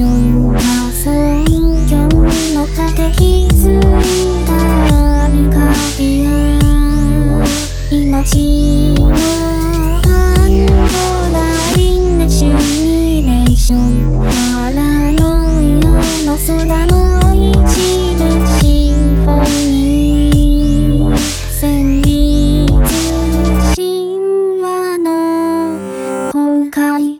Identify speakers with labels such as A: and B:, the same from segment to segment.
A: ションが尊厳の差で気づいた光や命のハンドラインでシミュレーションからの夜の空の一部シンフォニー旋律神話の崩壊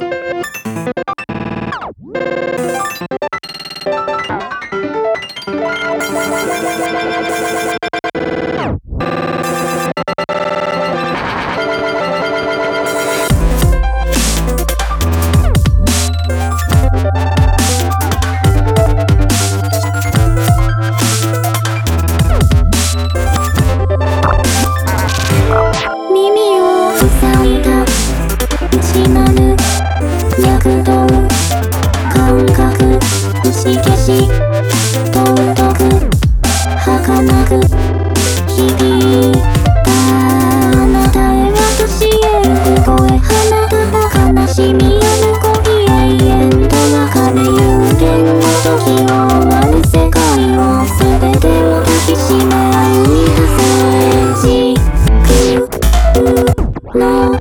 A: 耳を塞いだ内なる躍動感覚打ち消し尊く儚く響いたあなたへ私へ声放た悲しみや喜び永遠と別れ有限の時を終わる世界を全てを抱きしめ合う満たすエッジの